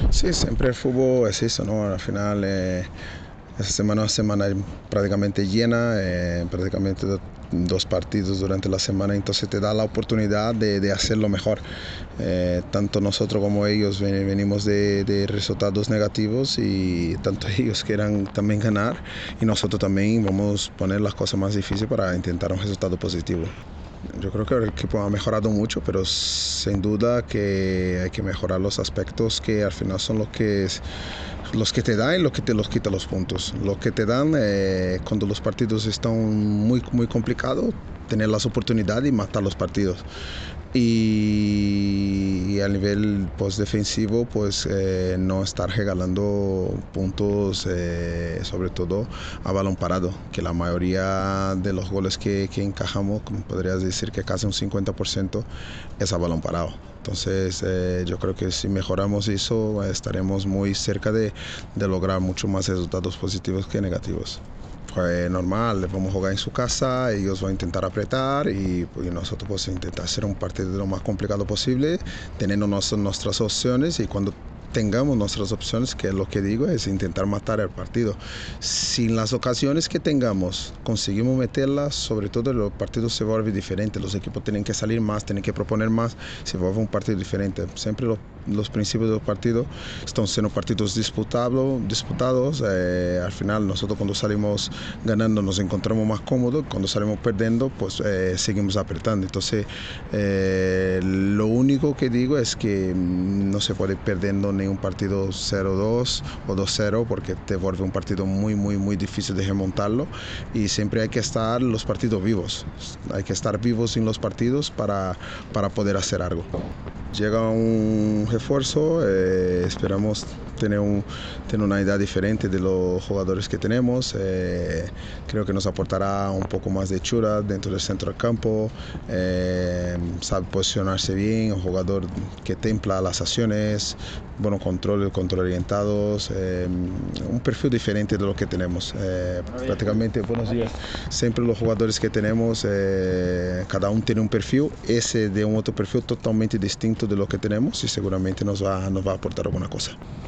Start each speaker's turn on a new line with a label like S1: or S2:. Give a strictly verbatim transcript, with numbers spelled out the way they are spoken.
S1: Sí, siempre el fútbol es eso, ¿no? Al final, eh, esa semana es semana prácticamente llena, eh, prácticamente do- dos partidos durante la semana, entonces te da la oportunidad de, de hacerlo mejor. Eh, tanto nosotros como ellos ven- venimos de, de resultados negativos y tanto ellos quieran también ganar y nosotros también vamos a poner las cosas más difíciles para intentar un resultado positivo. Yo creo que el equipo ha mejorado mucho, pero sin duda que hay que mejorar los aspectos que al final son los que, los que te dan y los que te los quita los puntos. Lo que te dan eh, cuando los partidos están muy, muy complicados, tener las oportunidades y matar los partidos. Y, y a nivel pues, defensivo, pues eh, no estar regalando puntos, eh, sobre todo a balón parado, que la mayoría de los goles que, que encajamos, como podrías decir que casi un cincuenta por ciento es a balón parado. Entonces eh, yo creo que si mejoramos eso estaremos muy cerca de, de lograr mucho más resultados positivos que negativos. Pues normal, vamos a jugar en su casa, ellos van a intentar apretar y, pues, nosotros pues intentar hacer un partido lo más complicado posible, teniendo nos, nuestras opciones y cuando tengamos nuestras opciones, que es lo que digo, es intentar matar el partido. Si en las ocasiones que tengamos conseguimos meterlas, sobre todo los partidos se vuelven diferentes, los equipos tienen que salir más, tienen que proponer más, se vuelve un partido diferente. Siempre los, los principios del partido están siendo partidos disputados, disputados. Eh, al final nosotros cuando salimos ganando nos encontramos más cómodos, cuando salimos perdiendo pues eh, seguimos apretando. Entonces eh, lo único que digo es que no se puede perdiendo ni un partido cero dos o dos cero porque te vuelve un partido muy muy muy difícil de remontarlo y siempre hay que estar los partidos vivos, hay que estar vivos en los partidos para, para poder hacer algo. Llega un refuerzo, eh, esperamos tener, un, tener una idea diferente de los jugadores que tenemos. Eh, creo que nos aportará un poco más de hechura dentro del centro del campo, eh, sabe posicionarse bien, un jugador que templa las acciones, bueno control, control orientados, eh, un perfil diferente de lo que tenemos. Eh, prácticamente, buenos días, siempre los jugadores que tenemos, eh, cada uno tiene un perfil, ese de un otro perfil totalmente distinto de lo que tenemos y seguramente nos va, nos va a aportar alguna cosa.